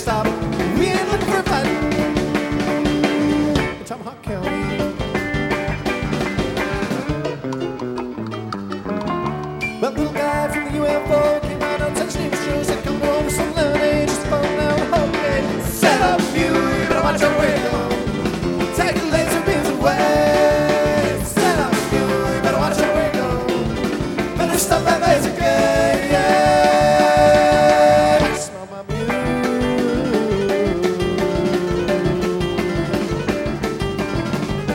stop. We ain't looking for a fight in Tomahawk County. Well, little guy from the UFO came out on such name shows that come over some lemonade. Just phone out a whole game. Set up you better watch your way home. Take the laser beams away. Set up you better watch your way home. Better stop that laser game, yeah. Smell my mule.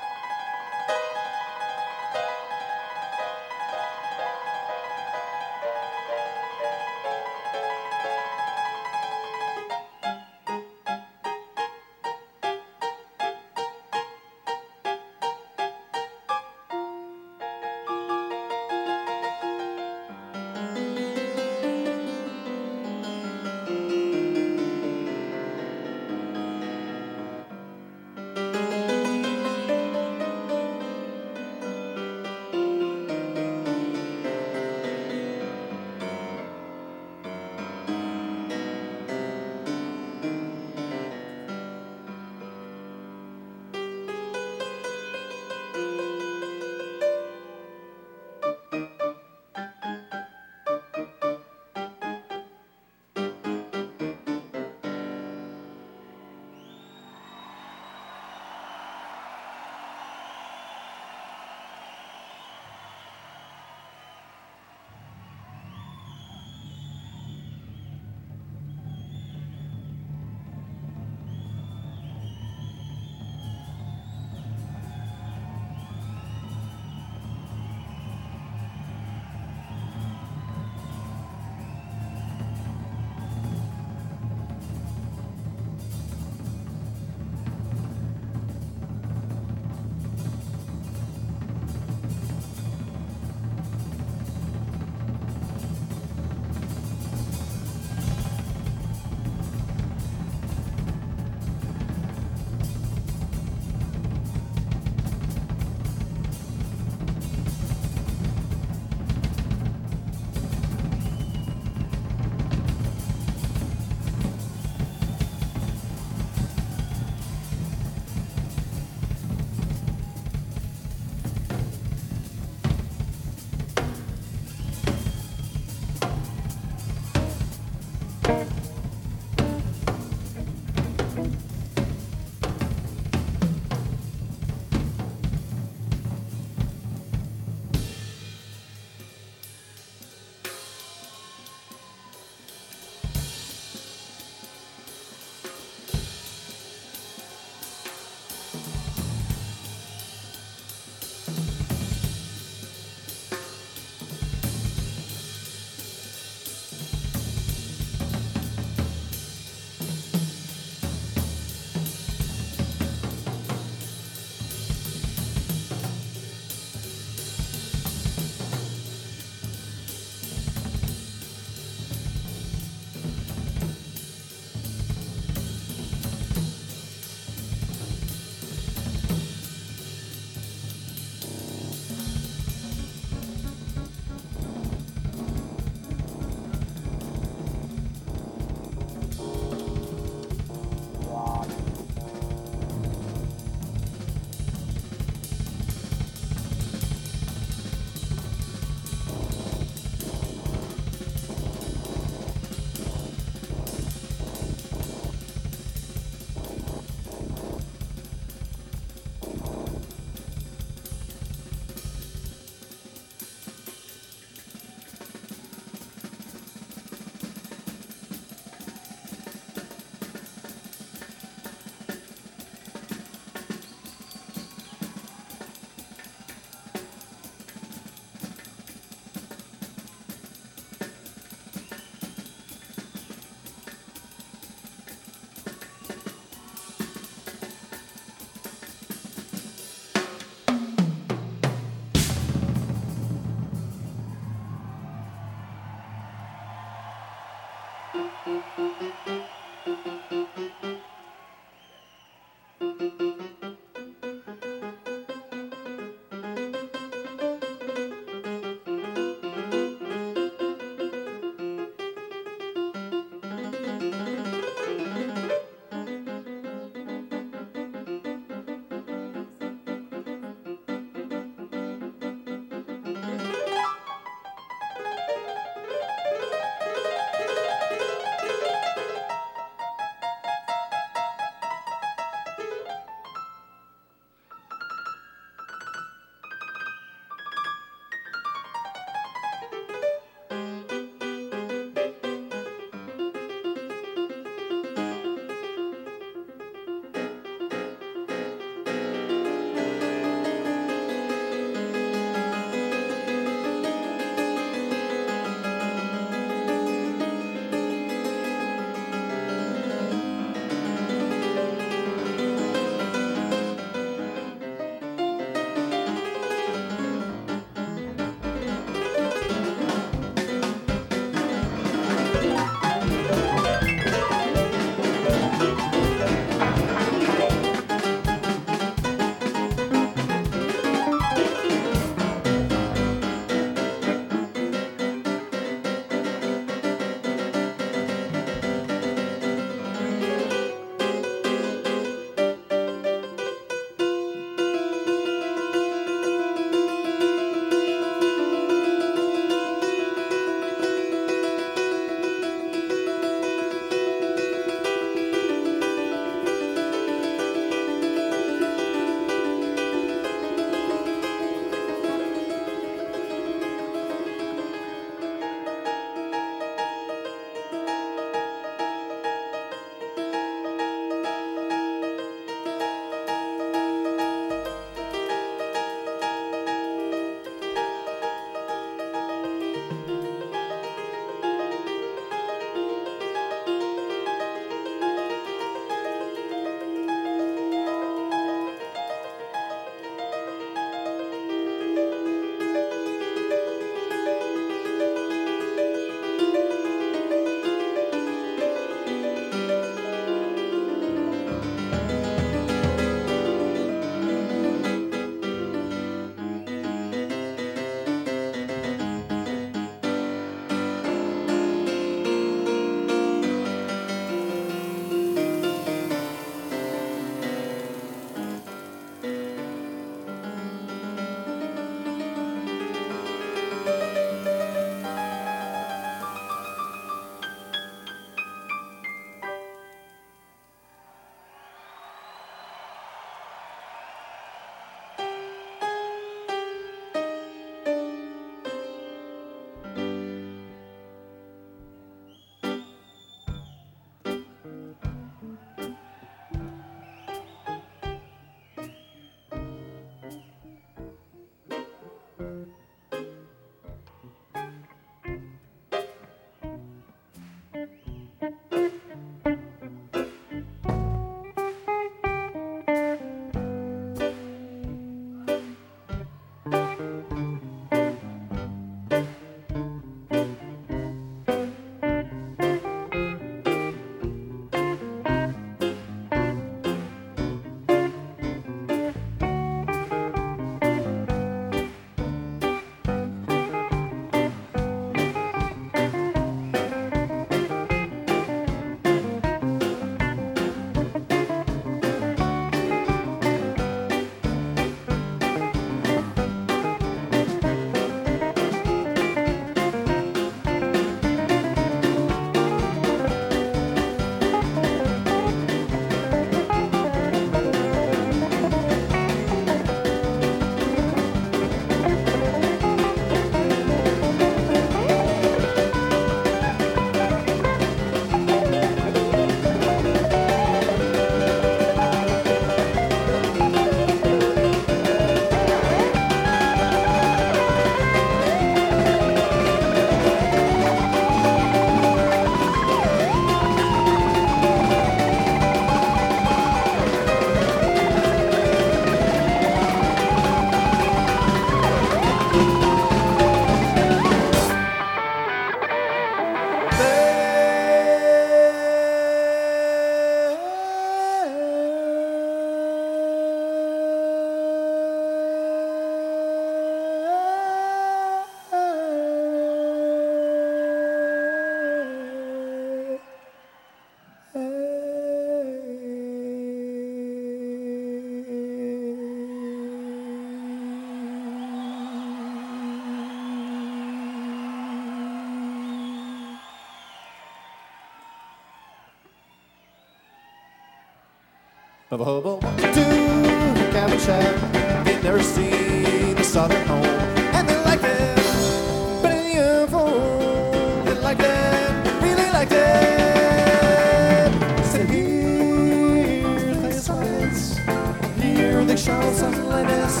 Bubba to the cabin shack. They'd never seen a southern home, and they liked it, but in the UFO, they liked it, really liked it. Said here's the science, here they show something like this.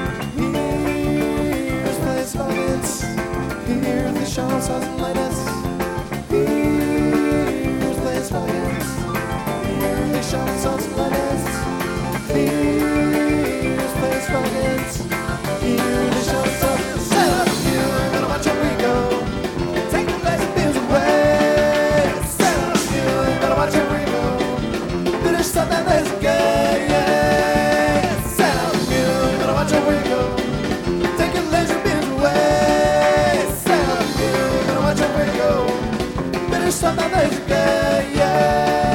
Here's the science, here they show something like this. Here's the science, here they show something like this. Here's place buckets. Here they show something. Set up you, gonna watch where we go. Take the pleasant bills away. Set up you, gonna watch where we go. Finish something that's good, yeah. Set up you, gonna watch where we go. Take the pleasant bills away. Set up you, gonna watch where we go. Finish something that's good, yeah.